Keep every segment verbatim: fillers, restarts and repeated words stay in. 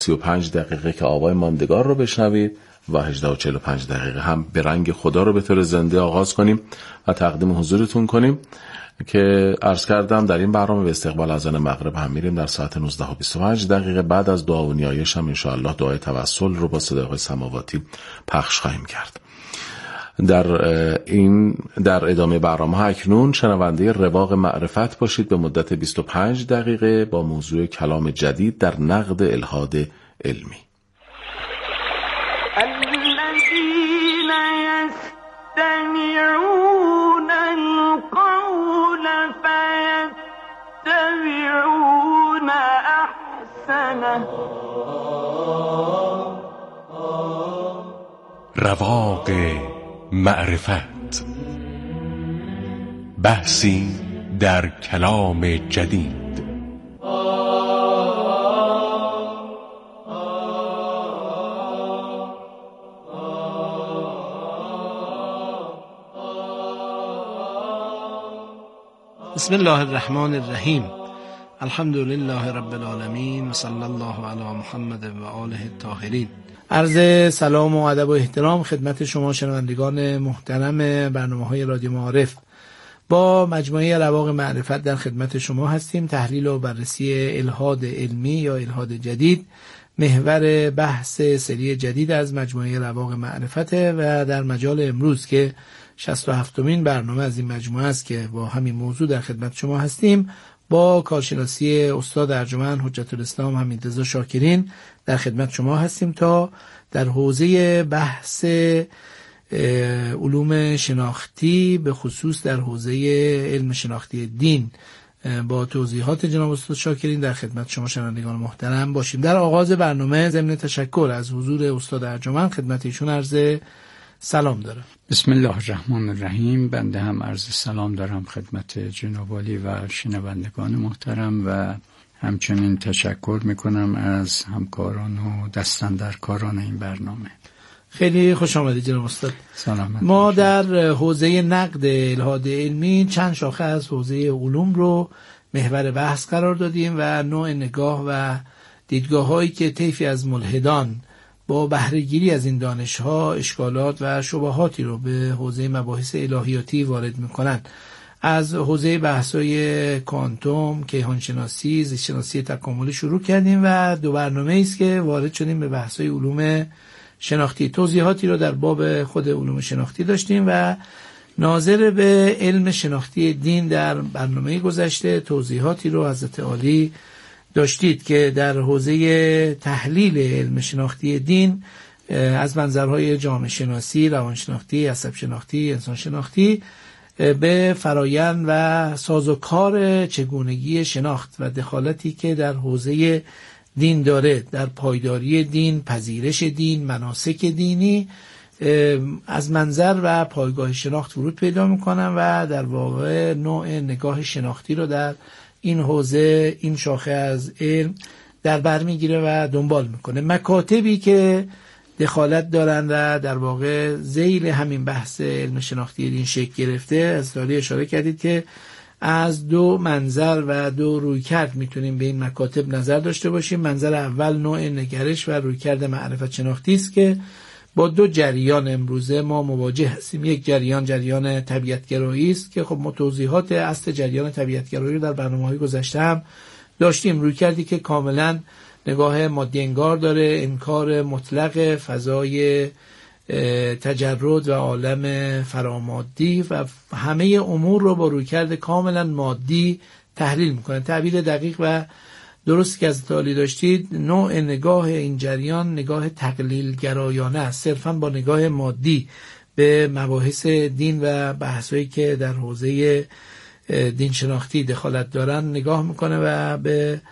سی و پنج دقیقه که آوای ماندگار رو بشنوید و هجده و چهل و پنج دقیقه هم به رنگ خدا رو به طور زنده آغاز کنیم و تقدیم حضورتون کنیم که عرض کردم در این برنامه به استقبال اذان مغرب هم میریم. در ساعت نوزده و بیست و پنج دقیقه بعد از دعا و نیایش هم انشاءالله دعای توسل رو با صداهای سماواتی پخش خواهیم کرد. در این در ادامه برنامه ها اکنون شنونده رواق معرفت باشید به مدت بیست و پنج دقیقه با موضوع کلام جدید در نقد الحاد علمی. الذين يستمعون القول فيتبعون احسنه. رواق معرفت، بحثی در کلام جدید. بسم الله الرحمن الرحیم. الحمد لله رب العالمین و صلی الله علی محمد و آله الطاهرین. عرض سلام و ادب و احترام خدمت شما شنوندگان محترم برنامه‌های رادیو معارف. با مجموعه رواق معرفت در خدمت شما هستیم. تحلیل و بررسی الحاد علمی یا الحاد جدید محور بحث سری جدید از مجموعه رواق معرفت و در مجال امروز که شصت و هفتمین برنامه از این مجموعه است که با همین موضوع در خدمت شما هستیم، با کارشناسی استاد ارجمند حجت الاسلام حمیدرضا شاکرین در خدمت شما هستیم تا در حوزه بحث علوم شناختی به خصوص در حوزه علم شناختی دین با توضیحات جناب استاد شاکرین در خدمت شما شنوندگان محترم باشیم. در آغاز برنامه ضمن تشکر از حضور استاد ارجمند خدمت ایشون عرض سلام دارم. بسم الله الرحمن الرحیم. بنده هم عرض سلام دارم خدمت جناب عالی و شنوندگان محترم و همچنین تشکر میکنم از همکاران و دستاندرکاران این برنامه. خیلی خوش آمدید جناب استاد. سلامت. ما در حوزه نقد الحاد علمی چند شاخه از حوزه علوم رو محور بحث قرار دادیم و نوع نگاه و دیدگاه هایی که طیفی از ملحدان با بهره‌گیری از این دانش‌ها اشکالات و شبهاتی رو به حوزه مباحث الهیاتی وارد می‌کنند. از حوزه بحث‌های کوانتوم، کیهانشناسی، زیست‌شناسی تکاملی شروع کردیم و دو برنامه‌ای است که وارد شدیم به بحث‌های علوم شناختی. توضیحاتی رو در باب خود علوم شناختی داشتیم و ناظر به علم شناختی دین در برنامه گذشته توضیحاتی رو حضرت عالی داشتید که در حوزه تحلیل علم شناختی دین از منظرهای جامعه شناسی، روان شناختی، عصب شناختی، انسان شناختی به فرایند و سازوکار چگونگی شناخت و دخالتی که در حوزه دین داره، در پایداری دین، پذیرش دین، مناسک دینی از منظر و پایگاه شناخت ورود پیدا میکنن و در واقع نوع نگاه شناختی رو در این حوزه، این شاخه از علم در بر میگیره و دنبال میکنه. مکاتبی که دخالت دارن و در واقع ذیل همین بحث علم شناختی دین شکل گرفته، از داری اشاره کردید که از دو منظر و دو رویکرد میتونیم به این مکاتب نظر داشته باشیم. منظر اول نوع نگرش و رویکرد معرفت شناختی است که با دو جریان امروزه ما مواجه هستیم. یک جریان جریان طبیعت‌گرایی است که خب ما توضیحات اصل جریان طبیعت‌گرایی رو در برنامه‌های گذشته هم داشتیم. روی کردی که کاملا نگاه مادی انگار داره، انکار مطلق فضای تجرد و عالم فرامادی و همه امور رو با رویکرد کاملا مادی تحلیل میکنه. تعبیر دقیق و درستی که از تعالی داشتید، نوع نگاه این جریان نگاه تقلیل گرایانه است، صرفا با نگاه مادی به مباحث دین و بحثایی که در حوزه دین شناختی دخالت دارن نگاه میکنه و به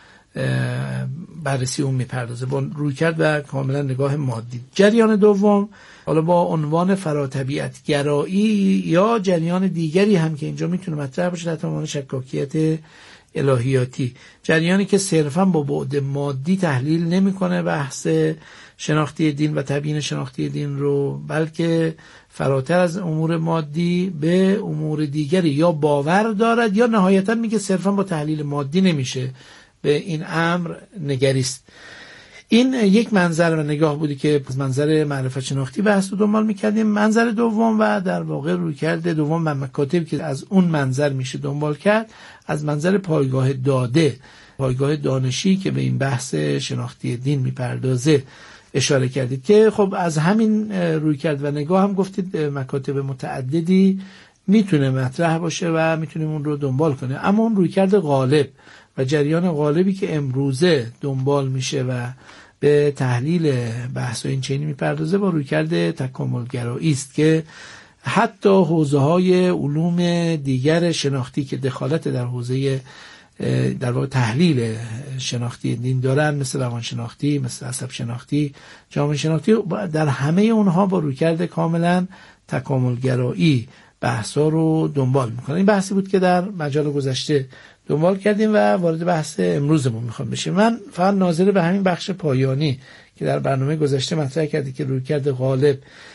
بررسی اون میپردازه با رویکرد و کاملا نگاه مادی. جریان دوم حالا با عنوان فراطبیعت گرایی یا جریان دیگری هم که اینجا میتونه مطرح باشه در عنوان شکاکیت الهیاتی، جریانی که صرفا با بعد مادی تحلیل نمیکنه بحث شناختی دین و تبیین شناختی دین رو، بلکه فراتر از امور مادی به امور دیگری یا باور دارد یا نهایتا میگه صرفا با تحلیل مادی نمیشه به این امر نگریست. این یک منظر و نگاه بودی که از منظر معرفت شناختی بحث رو دنبال میکردیم. منظر دوم و در واقع رویکرد دوم و مکاتبی که از اون منظر میشه دنبال کرد، از منظر پایگاه داده، پایگاه دانشی که به این بحث شناختی دین میپردازه اشاره کردید که خب از همین رویکرد و نگاه هم گفتید مکاتب متعددی میتونه مطرح باشه و میتونیم اون رو دنبال کنیم. اما اون رویکرد غالب و جریان غالبی که امروزه دنبال میشه و به تحلیل بحث این چنینی میپردازه با رویکرد تکاملگرایی است که حتی حوزه‌های علوم دیگر شناختی که دخالت در حوزه در واقع تحلیل شناختی دین دارن، مثل روان شناختی، مثل عصب شناختی، جامعه شناختی، در همه اونها با رویکرد کاملا تکاملگرایی بحثا رو دنبال میکنن. این بحثی بود که در مجال گذشته دنبال کردیم و وارد بحث امروزمون میخوام بشیم. من فقط ناظر به همین بخش پایانی که در برنامه گذشته مطرح کردی که رویکرد غالب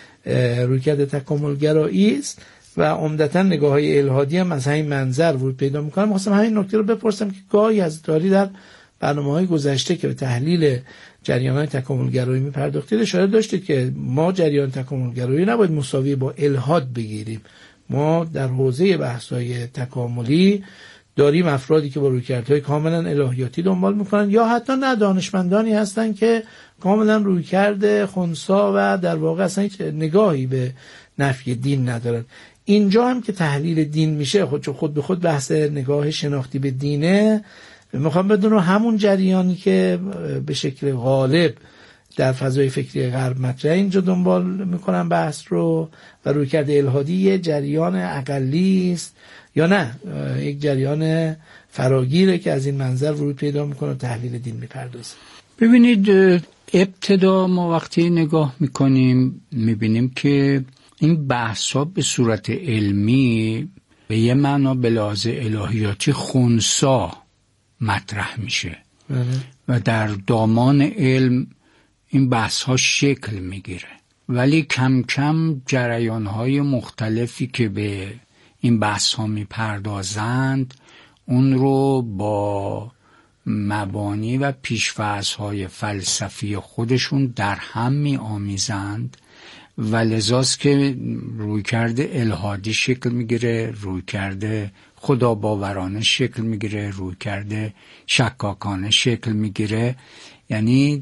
رویکرد تکاملگرایی است و عمدتاً نگاه‌های الحادی هم از همین منظر ورود پیدا میکنن. خواستم همین نکته رو بپرسم که گاهی از داری در برنامه‌های گذشته که به تحلیل جریان‌های تکاملگرایی می‌پرداختید اشاره داشتید که ما جریان تکاملگرایی نباید مساوی با الحاد بگیریم. ما در حوزه بحث‌های تکاملی داریم افرادی که با رویکردهای کاملا الهیاتی دنبال میکنن یا حتی نه دانشمندانی هستن که کاملا رویکرد خنثی و در واقع اصلا هیچ نگاهی به نفی دین ندارن. اینجا هم که تحلیل دین میشه خود خود به خود بحث نگاه شناختی به دینه، میخوام بدونم همون جریانی که به شکل غالب در فضای فکری غرب مطرح اینجا دنبال میکنن بحث رو و رویکرد الحادی یه جریان اقلی است یا نه یک جریان فراگیره که از این منظر ورود پیدا میکنه و تحلیل دین میپردازه. ببینید ابتدا ما وقتی نگاه میکنیم میبینیم که این بحثا به صورت علمی به یه معنا به لحاظ الهیاتی خنثی مطرح میشه بله. و در دامان علم این بحث ها شکل میگیره، ولی کم کم جریان های مختلفی که به این بحث ها میپردازند اون رو با مبانی و پیش‌فرض های فلسفی خودشون در هم می آمیزند و لذاست که رویکرد الحادی شکل میگیره، رویکرد خدا باورانه شکل میگیره، رویکرد شکاکانه شکل میگیره. یعنی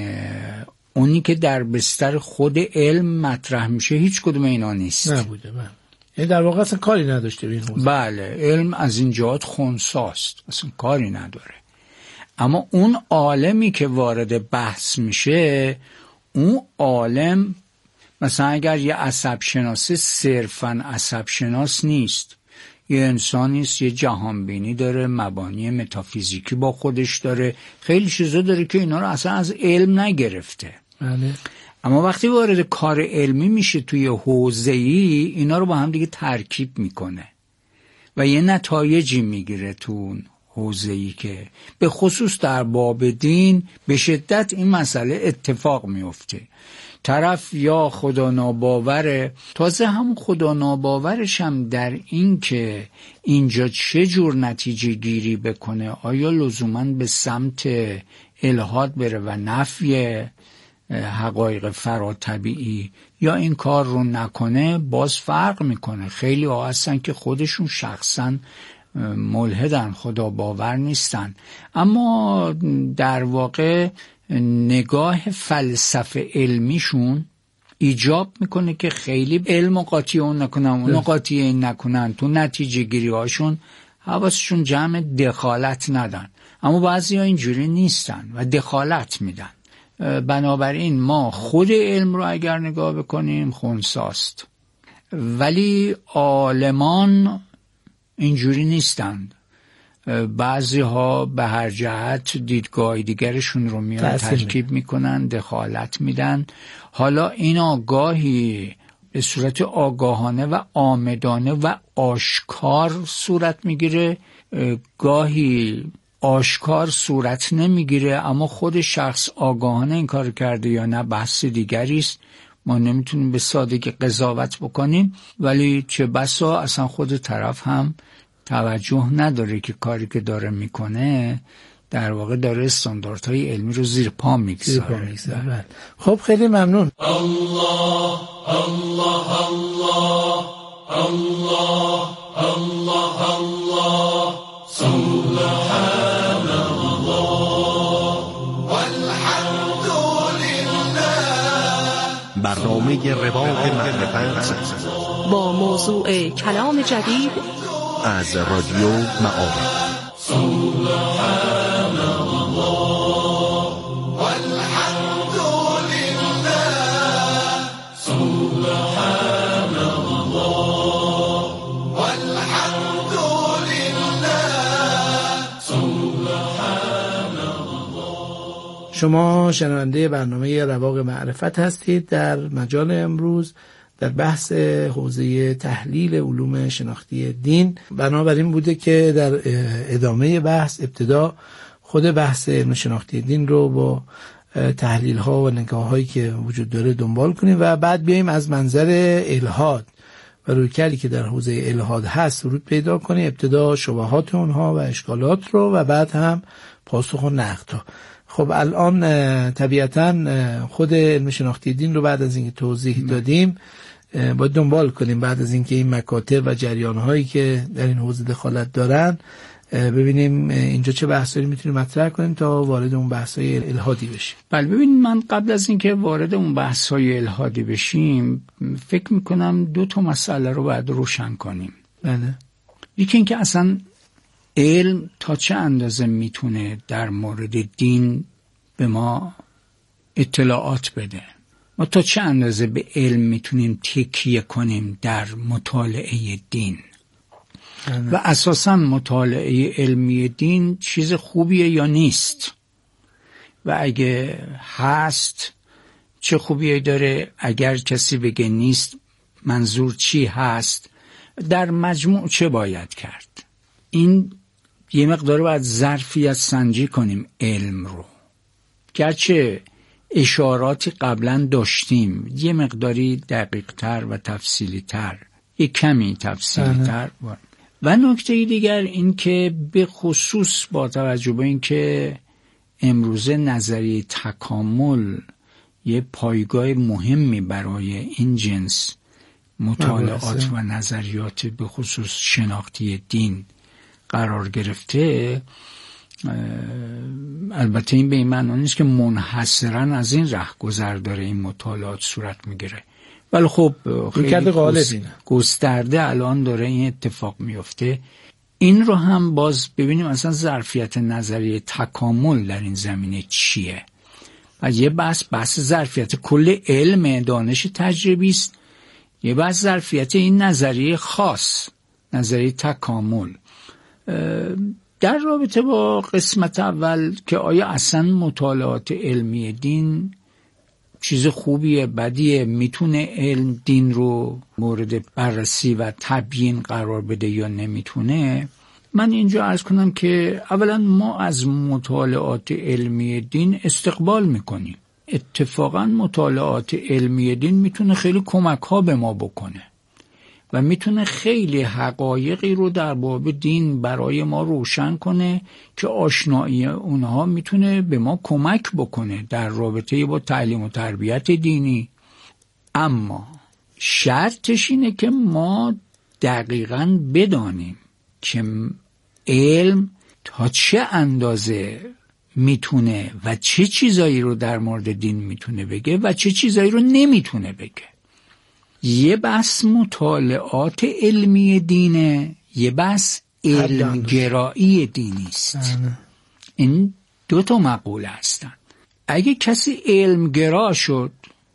اونی که در بستر خود علم مطرح میشه هیچ کدوم اینا نیست. نبوده بله. یعنی در واقع اصلا کاری نداشته به این حوزه. بله، علم از این جهات خنثی است، اصلا کاری نداره. اما اون عالمی که وارد بحث میشه، اون عالم مثلا اگر یه عصب شناس صرفاً عصب شناس نیست، یه انسانی است، یه جهانبینی داره، مبانی متافیزیکی با خودش داره، خیلی چیزا داره که اینا رو اصلا از علم نگرفته. بله. اما وقتی وارد کار علمی میشه توی حوزه‌ای، اینا رو با هم دیگه ترکیب میکنه و یه نتایجی میگیره تو اون حوزه‌ای که به خصوص در باب دین به شدت این مسئله اتفاق میفته. طرف یا خدا ناباوره، تازه هم خدا ناباورش هم در این که اینجا چه جور نتیجه گیری بکنه، آیا لزوماً به سمت الحاد بره و نفی حقایق فراتبیعی یا این کار رو نکنه، باز فرق میکنه. خیلی ها هستن که خودشون شخصاً ملحدن، خدا باور نیستن، اما در واقع نگاه فلسفه علمیشون ایجاب میکنه که خیلی علم و قاطی اون نکنن، اون قاطی این نکنن، تو نتیجه گیری هاشون حواسشون جمع دخالت ندن. اما بعضی ها اینجوری نیستن و دخالت میدن. بنابراین ما خود علم رو اگر نگاه بکنیم خنثی است، ولی عالمان اینجوری نیستند. بعضی ها به هر جهت دیدگاه دیگرشون رو میان ترکیب میکنن، دخالت میدن. حالا این آگاهی به صورت آگاهانه و آمدانه و آشکار صورت میگیره، گاهی آشکار صورت نمیگیره اما خود شخص آگاهانه این کار کرده یا نه بحث دیگری است. ما نمیتونیم به سادگی قضاوت بکنیم، ولی چه بسا اصلا خود طرف هم توجه نداره که کاری که داره میکنه در واقع داره استانداردهای علمی رو زیر پا میگذاره. خب خیلی ممنون. الله الله الله الله الله الله سبحان الله والحمد لله. برنامه رواق معرفت با موضوع کلام جدید از رادیو معارف. سبحان الله والحمد لله. سبحان الله والحمد لله. سبحان الله. شما شنونده برنامه رواق معرفت هستید. در مجال امروز در بحث حوزه تحلیل علوم شناختی دین، بنابراین بوده که در ادامه بحث ابتدا خود بحث علم شناختی دین رو با تحلیل ها و نگاه هایی که وجود داره دنبال کنیم و بعد بیاییم از منظر الحاد و رویکردی که در حوزه الحاد هست ورود پیدا کنیم، ابتدا شبهات اونها و اشکالات رو و بعد هم پاسخ و نقد ها. خب الان طبیعتاً خود علم شناختی دین رو بعد از اینکه توضیح دادیم باید دنبال کنیم، بعد از اینکه این مکاتب و جریان‌هایی که در این حوزه دخالت دارن ببینیم اینجا چه بحثایی میتونیم مطرح کنیم تا وارد اون بحث‌های الحادی بشیم. بله ببین، من قبل از اینکه وارد اون بحث‌های الحادی بشیم فکر میکنم دو تا مسئله رو باید روشن کنیم. بله. یکی اینکه اصلا علم تا چه اندازه میتونه در مورد دین به ما اطلاعات بده، ما تا چه اندازه به علم میتونیم تکیه کنیم در مطالعه دین بله. و اساساً مطالعه علمی دین چیز خوبیه یا نیست و اگه هست چه خوبیه داره، اگر کسی بگه نیست منظور چی هست، در مجموع چه باید کرد. این یه مقدار باید ظرفیت سنجی کنیم علم رو، گرچه اشاراتی قبلا داشتیم یه مقداری دقیق تر و تفصیلی تر، یه کمی تفصیلی تر. و نکته دیگر این که به خصوص با توجه به این که امروزه نظریه تکامل یه پایگاه مهمی برای این جنس مطالعات و نظریات به خصوص شناختی دین قرار گرفته، البته این به این معنی نیست که منحصراً از این رهگذر داره این مطالعات صورت میگیره، ولی خب خیلی گسترده الان داره این اتفاق میفته. این رو هم باز ببینیم اصلا ظرفیت نظریه تکامل در این زمینه چیه. و یه بحث بحث ظرفیت کل علم دانش تجربی است، یه بحث ظرفیت این نظریه خاص، نظریه تکامل. در رابطه با قسمت اول که آیا اصلا مطالعات علمی دین چیز خوبیه بدیه، میتونه علم دین رو مورد بررسی و تبیین قرار بده یا نمیتونه، من اینجا عرض کنم که اولا ما از مطالعات علمی دین استقبال میکنیم. اتفاقا مطالعات علمی دین میتونه خیلی کمک ها به ما بکنه و میتونه خیلی حقایقی رو در باب دین برای ما روشن کنه که آشنایی اونها میتونه به ما کمک بکنه در رابطه با تعلیم و تربیت دینی. اما شرطش اینه که ما دقیقاً بدانیم که علم تا چه اندازه میتونه و چه چیزایی رو در مورد دین میتونه بگه و چه چیزایی رو نمیتونه بگه. یه بحث مطالعات علمی دینه، یه بحث علمگرایی دینی است. این دو تا مقوله هستن. اگه کسی علمگرا شد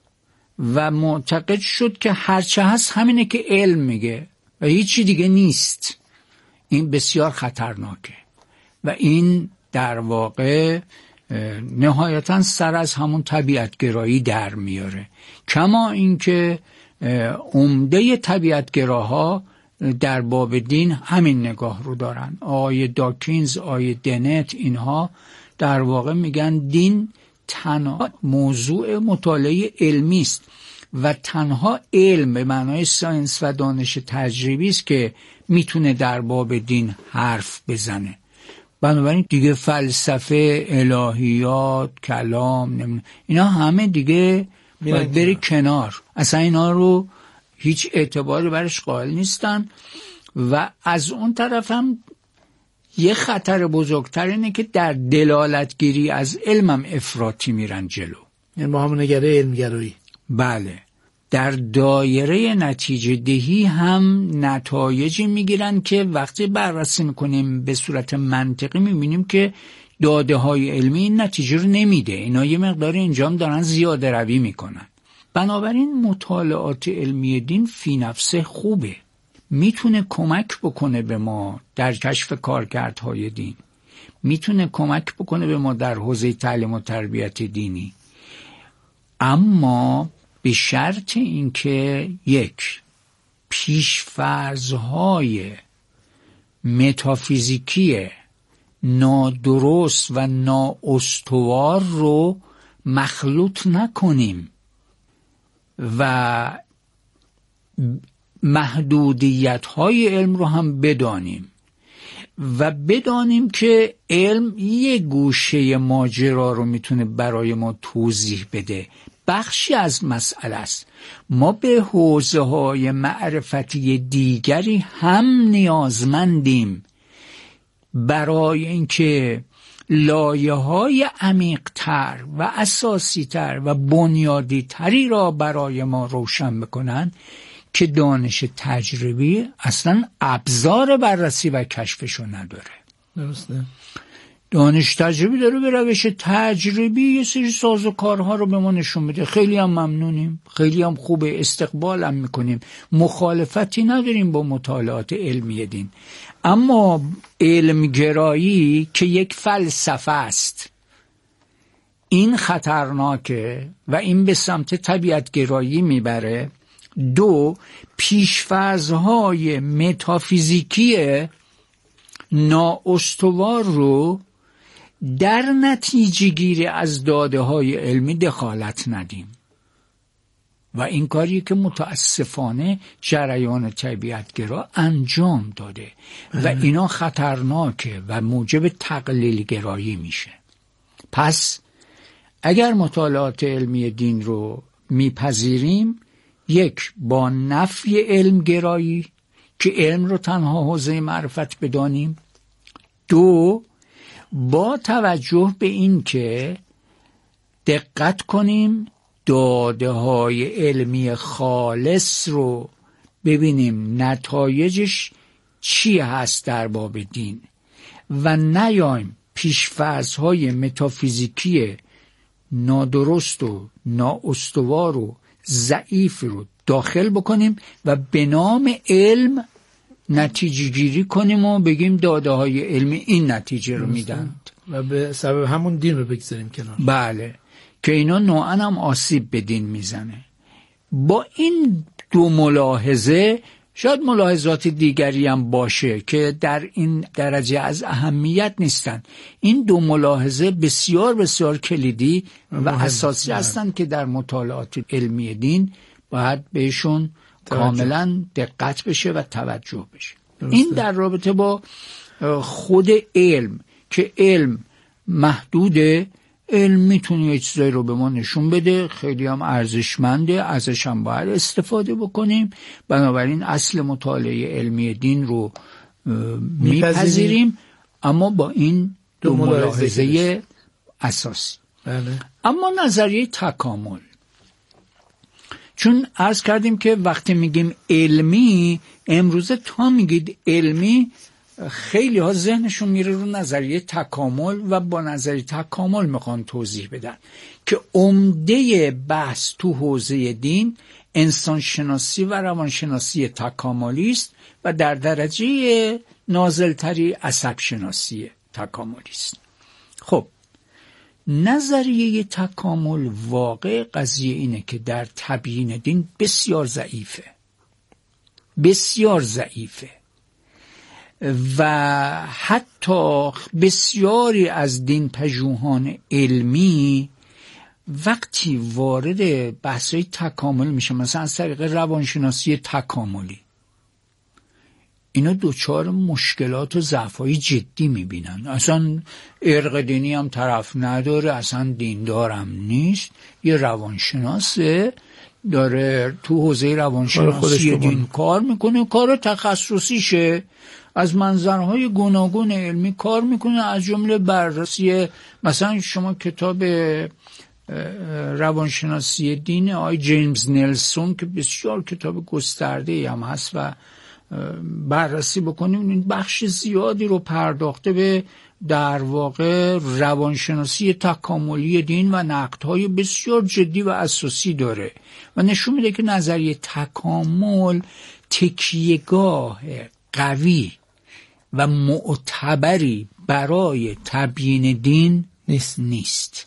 و معتقد شد که هرچه هست همینه که علم میگه و هیچی دیگه نیست، این بسیار خطرناکه و این در واقع نهایتاً سر از همون طبیعتگرایی در میاره. کما اینکه عمده طبیعتگراها در باب دین همین نگاه رو دارن. آیه داکینز، آیه دنت، اینها در واقع میگن دین تنها موضوع مطالعه علمی است و تنها علم به معنای ساینس و دانش تجربی است که میتونه در باب دین حرف بزنه. بنابراین دیگه فلسفه، الهیات، کلام، نمیدونم اینا همه دیگه باید بری کنار. اصلا اینا رو هیچ اعتباری برش قائل نیستن. و از اون طرف هم یه خطر بزرگتر اینه که در دلالتگیری از علمم افراطی میرن جلو. یعنی ما هم نگره علمگرایی. بله، در دایره نتیجه دهی هم نتایجی میگیرن که وقتی بررسی میکنیم به صورت منطقی میبینیم که داده های علمی این نتیجه رو نمیده. اینا یه مقدار اینجا هم دارن زیاده روی میکنن. بنابراین مطالعات علمی دین فی نفسه خوبه، میتونه کمک بکنه به ما در کشف کارکردهای دین، میتونه کمک بکنه به ما در حوزه تعلیم و تربیت دینی، اما به شرط اینکه یک، پیش‌فرض‌های متافیزیکی نادرست و نااستوار رو مخلوط نکنیم و محدودیت‌های علم رو هم بدانیم و بدانیم که علم یه گوشه ماجرا رو میتونه برای ما توضیح بده، بخشی از مسئله است. ما به حوزه‌های معرفتی دیگری هم نیازمندیم برای اینکه لایه‌های عمیق‌تر و اساسی‌تر و بنیادی‌تری را برای ما روشن بکنن که دانش تجربی اصلا ابزار بررسی و کشفشو نداره. درسته. دانش تجربی داره به روش تجربی یه سری سازوکارها رو به ما نشون میده. خیلی هم ممنونیم، خیلی هم خوبه، استقبال هم میکنیم، مخالفتی نداریم با مطالعات علمی دین. اما علمگرایی که یک فلسفه است، این خطرناکه و این به سمت طبیعتگرایی میبره. دو، پیش‌فرض‌های متافیزیکی نااستوار رو در نتیجه گیری از داده های علمی دخالت ندیم و این کاری که متاسفانه جریان طبیعتگرا انجام داده و اینا خطرناکه و موجب تقلیل گرایی میشه. پس اگر مطالعات علمی دین رو میپذیریم، یک، با نفی علم گرایی که علم رو تنها حوزه معرفت بدانیم. دو، با توجه به این که دقت کنیم داده های علمی خالص رو ببینیم نتایجش چی هست در باب دین و نیایم پیش‌فرض های متافیزیکی نادرست و نااستوار و ضعیف رو داخل بکنیم و به نام علم نتیجه گیری کنیم و بگیم داده های علمی این نتیجه رو میدن و به سبب همون دین رو بگذاریم کنار. بله، که اینا نوعاً هم آسیب به دین میزنه. با این دو ملاحظه، شاید ملاحظات دیگری هم باشه که در این درجه از اهمیت نیستن، این دو ملاحظه بسیار بسیار کلیدی و اساسی هستند که در مطالعات علمی دین باید بهشون کاملا دقت بشه و توجه بشه. درسته. این در رابطه با خود علم که علم محدوده، علم میتونه یه چیزایی رو به ما نشون بده، خیلی هم ارزشمنده، ازش هم باید استفاده بکنیم. بنابراین اصل مطالعه علمی دین رو میپذیریم، اما با این دو ملاحظه اساسی. بله. اما نظریه تکامل، چون عرض کردیم که وقتی میگیم علمی، امروزه تا میگید علمی خیلی ها ذهنشون میره رو نظریه تکامل و با نظریه تکامل میخوان توضیح بدن که عمده بحث تو حوزه دین انسان شناسی و روانشناسی تکاملی است و در درجه نازلتری عصب شناسی تکاملی است. خب نظریه تکامل، واقع قضیه اینه که در تبیین دین بسیار ضعیفه، بسیار ضعیفه و حتی بسیاری از دین پژوهان علمی وقتی وارد بحث‌های تکامل میشه، مثلا از طریق روانشناسی تکاملی، اینا دوچار مشکلات و ضعف‌های جدی میبینن. اصلا ارق دینی هم طرف نداره، اصلا دیندارم نیست، یه روانشناسه داره تو حوزه روانشناسی دین کار میکنه، کار تخصصیشه، از منظرهای گوناگون علمی کار میکنه، از جمله بررسی مثلا شما کتاب روانشناسی دین آقای جیمز نلسون که بسیار کتاب گسترده‌ای هم هست و بررسی بکنیم، این بخش زیادی رو پرداخته به در واقع روانشناسی تکاملی دین و نقدهای بسیار جدی و اساسی داره و نشون میده که نظریه تکامل تکیهگاه قوی و معتبری برای تبیین دین نیست نیست.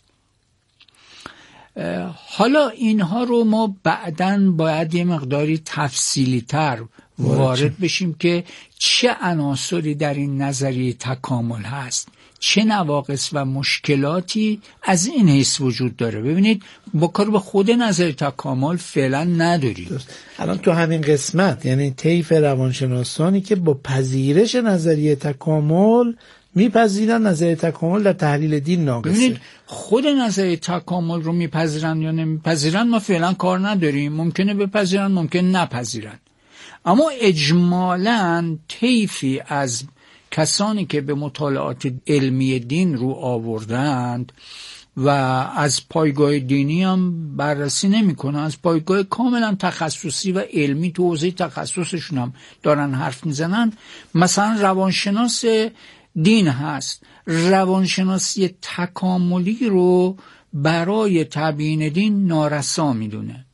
حالا اینها رو ما بعداً باید یه مقداری تفصیلی تر وارد بشیم که چه عناصری در این نظریه تکامل هست، چه نواقص و مشکلاتی از این حیث وجود داره. ببینید با کار به خود نظریه تکامل فعلا نداریم. الان تو همین قسمت یعنی طیف روانشناسانی که با پذیرش نظریه تکامل میپذیرن نظریه تکامل در تحلیل دین ناقصه. ببینید خود نظریه تکامل رو میپذیرن یا نمیپذیرن ما فعلا کار نداریم، ممکنه بپذیرن ممکنه نپذیرن، اما اجمالاً طیفی از کسانی که به مطالعات علمی دین رو آوردند و از پایگاه دینی هم بررسی نمی کنن، از پایگاه کاملا تخصصی و علمی تو حوزه تخصصشون هم دارن حرف میزنن. مثلا روانشناس دین هست، روانشناسی تکاملی رو برای تبیین دین نارسا میدونه،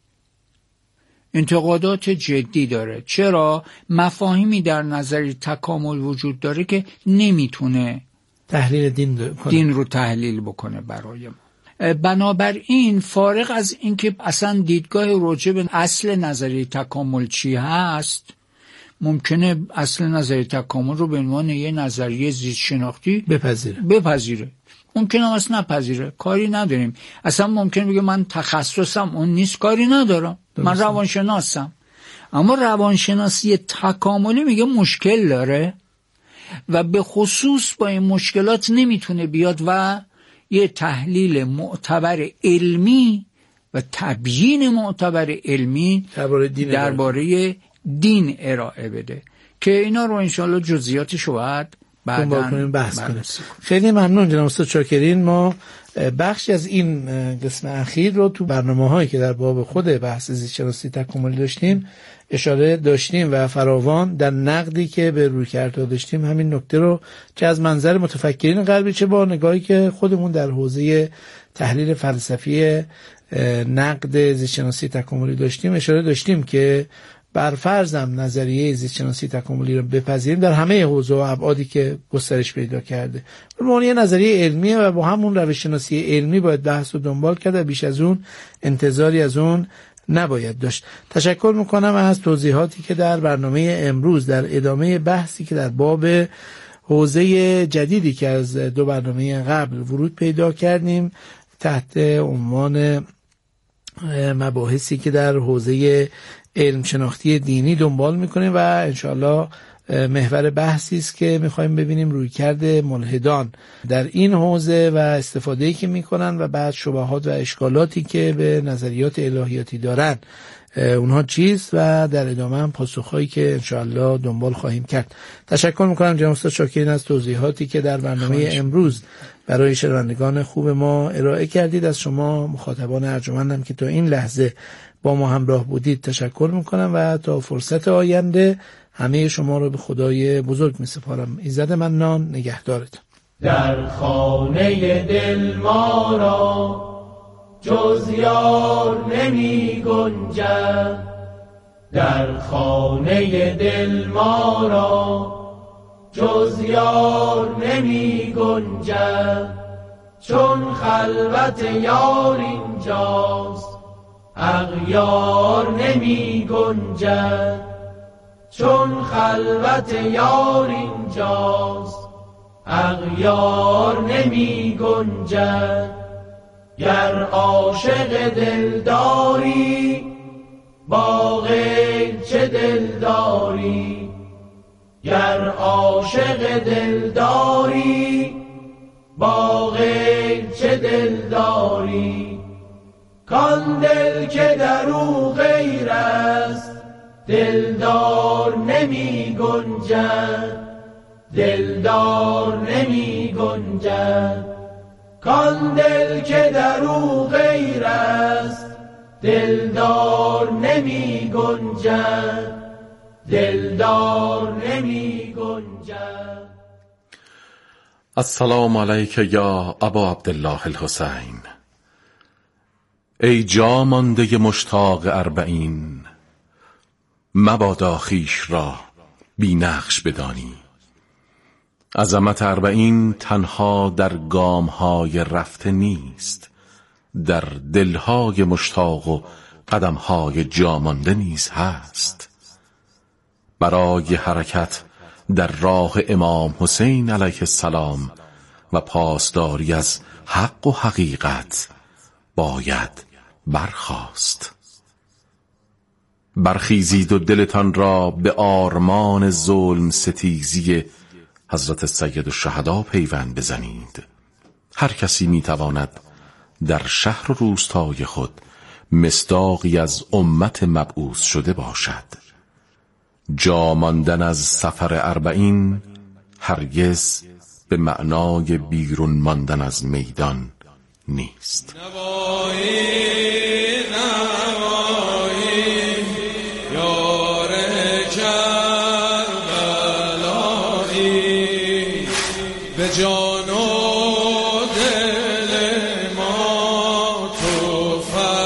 انتقادات جدی داره. چرا؟ مفاهیمی در نظریه تکامل وجود داره که نمیتونه تحلیل دین, دین رو تحلیل بکنه برای ما. بنابراین فارغ از اینکه اصلا دیدگاه راجع به اصل نظریه تکامل چی هست، ممکنه اصل نظریه تکامل رو به عنوان یه نظریه زیست شناختی بپذیره بپذیره ممکنه هم اصلا نپذیره، کاری نداریم. اصلا ممکنه بگه من تخصصم اون نیست، کاری ندارم، من روانشناسم. اما روانشناسی تکاملی میگه مشکل داره و به خصوص با این مشکلات نمیتونه بیاد و یه تحلیل معتبر علمی و تبیین معتبر علمی درباره دین, درباره دین ارائه بده که اینا رو انشالله جزئیاتش رو باید بعداً بحث کنیم. خیلی ممنون جناب استاد چاکرین. ما بخشی از این قسم اخیر رو تو برنامه‌هایی که در باب خود بحث زیست‌شناسی تکاملی داشتیم اشاره داشتیم و فراوان در نقدی که به رویکردها داشتیم همین نکته رو چه از منظر متفکرین غربی چه با نگاهی که خودمون در حوزه تحلیل فلسفی نقد زیست‌شناسی تکاملی داشتیم اشاره داشتیم که بر فرضم نظریه زیست‌شناسی تکاملی رو بپذیریم در همه حوزه و ابعادی که گسترش پیدا کرده، اون یه نظریه علمیه و با همون روش شناسی علمی باید بحث رو دنبال کرد و بیش از اون انتظاری از اون نباید داشت. تشکر میکنم از توضیحاتی که در برنامه امروز در ادامه بحثی که در باب حوزه جدیدی که از دو برنامه قبل ورود پیدا کردیم تحت عنوان مباحثی که در حوزه علم شناختی دینی دنبال میکنیم و انشاءالله محور بحثی است که میخوایم ببینیم رویکرد ملحدان در این حوزه و استفاده‌ای که میکنن و بعد شبهات و اشکالاتی که به نظریات الهیاتی دارن اونها چیست و در ادامه هم پاسخهایی که انشاءالله دنبال خواهیم کرد. تشکر میکنم جناب استاد شاکرین از توضیحاتی که در برنامه امروز برای شنوندگان خوب ما ارائه کردید. از شما مخاطبان ارجمندم که تا این لحظه با ما همراه بودید تشکر میکنم و تا فرصت آینده همه شما رو به خدای بزرگ میسپارم. ایزد منان نگهدارتون. در خانه دل ما را جز یار نمی گنجد، در خانه دل ما را جز یار نمی گنجد، چون خلوت یار اینجاست اغیار نمی گنجد، چون خلوت یار اینجاست اغیار نمی گنجد. گر عاشق دلداری با غیر چه دلداری، گر عاشق دلداری با غیر چه دلداری کان دل که در او غیر است دلدار نمی گنجد دلدار نمی گنجد کان دل که در او غیر است دلدار نمی گنجد دلدار نمی گنجد. السلام علیک یا ابا عبدالله الحسین. ای جا مانده مشتاق اربعین مبادا خویش را بی نقش بدانی. عظمت اربعین تنها در گام‌های رفته نیست، در دلهای مشتاق و قدمهای جامانده نیز هست. برای حرکت در راه امام حسین علیه السلام و پاسداری از حق و حقیقت باید برخاست. برخیزید و دلتان را به آرمان ظلم ستیزی حضرت سید الشهدا پیوند بزنید. هر کسی میتواند در شهر و روستای خود مصداقی از امت مبعوث شده باشد. جا ماندن از سفر اربعین هرگز به معنای بیرون ماندن از میدان نیست. نوایی نوایی یار کربلایی به جان و دل ما تو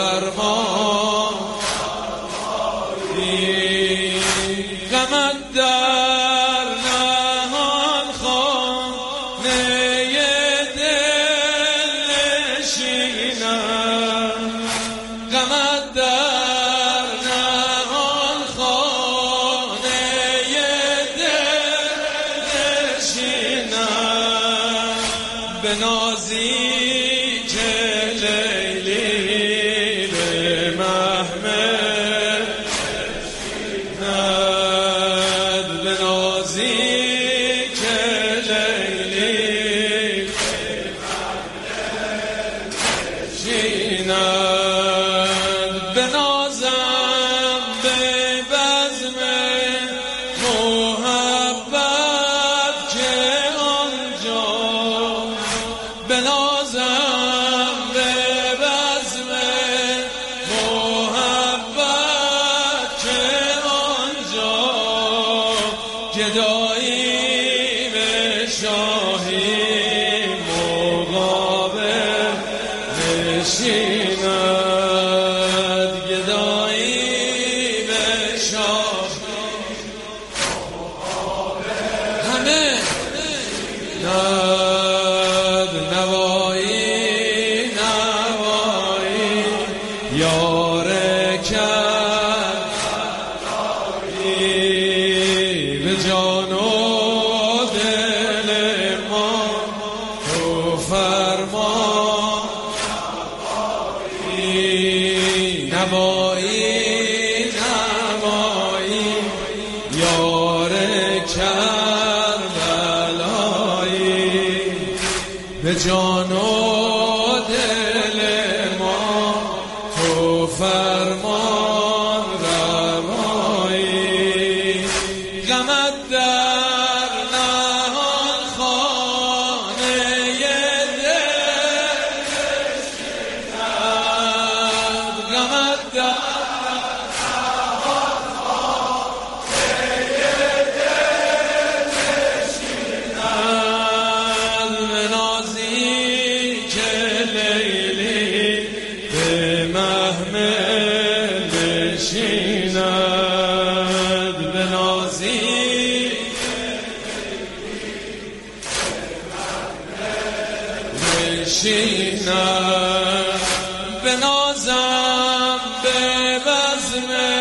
فرمایی غمت در نهان خانه دل نشینم غمت در نهان خانه دل نشینم به نازی که لیلی به محمل ند به نازی که لیلی شیند به نازم به بزم محبت که آنجا به نازم به بزم محبت که آنجا گدایی به شاهی مقابل نشیند گدایی به شاهی همه ند نوایی نوایی یار کربلایی به جان و دل ما تو فرمایی نوایی نوایی یار کربلایی به جان و دل ما تو فرمان روایی غمت در نهان خانه دل نشیند غمت در نهان خانه دل نشیند به نازی که لیلی به محمل نشیند به نازی نشیند به نازم به بزم